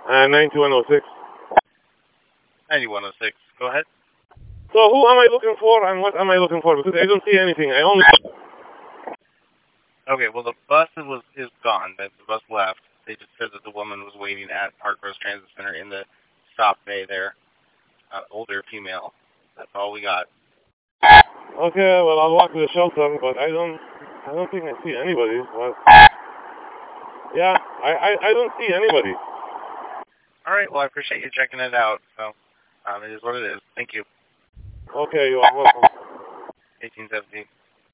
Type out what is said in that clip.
9106. 9106. Go ahead. So who am I looking for and what am I looking for? Because I don't see anything. I only... Okay, well, the bus is gone. The bus left. They just said that the woman was waiting at Park Rose Transit Center in the stop bay there. Older female. That's all we got. Okay, well, I'll walk to the shelter, but I don't think I see anybody. Well, yeah, I don't see anybody. All right, well, I appreciate you checking it out. So, it is what it is. Thank you. Okay, you are welcome. 1817.